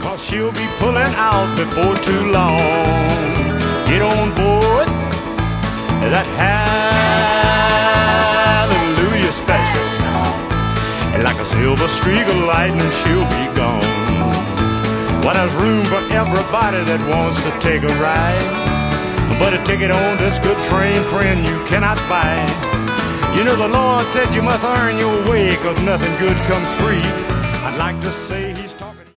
'cause she'll be pulling out before too long. Get on board that hallelujah special, and like a silver streak of lightning she'll be gone. Well, there's room for everybody that wants to take a ride, but a ticket on this good train, friend, you cannot buy. You know the Lord said you must earn your way, 'cause nothing good comes free. I'd like to say